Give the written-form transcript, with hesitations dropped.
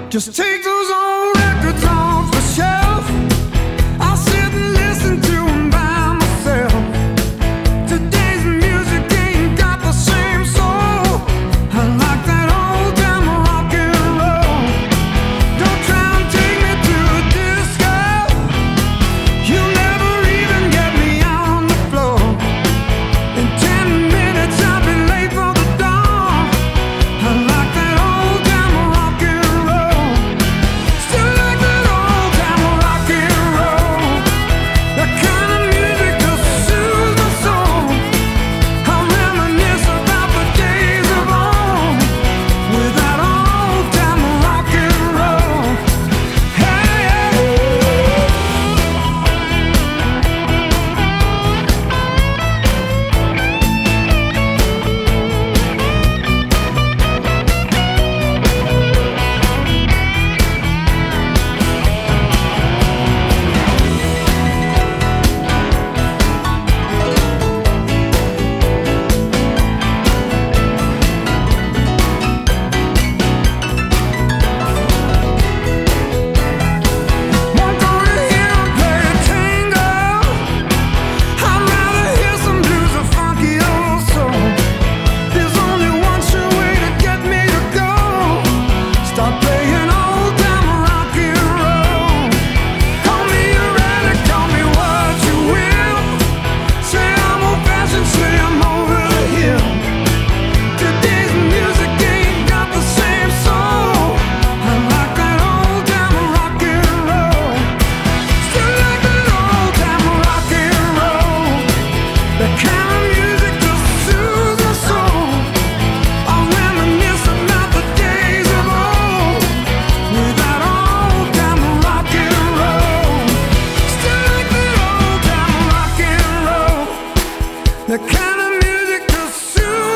Just take those old records off the shelf. I'll sit and listen to them by myself. Today's music ain't got the same soul. I like that old time rock and roll. Don't try and take me to a disco. You'll never even get me on the floor. In 10 minutes I'll be late for the dawn. I like that old time rock and roll. Still like that old time rock and roll. That kind of music that soothes my soul. I reminisce about the days of old with that old time rock and roll. Hey, want to hear 'em play a tango. I'd rather hear some blues or funky old soul. There's only one sure way to get me to go. Start playing old time rock and roll. Call me a relic, call me what you will. Say I'm old fashioned, say I'm over the hill. Today's music ain't got the same soul. I like that old time rock and roll. Still like that old time rock and roll. That kind of music that soothes my soul. I'll reminisce about the days of old with that old time rock and roll. Still like that old time rock and roll. That kind of music that soothes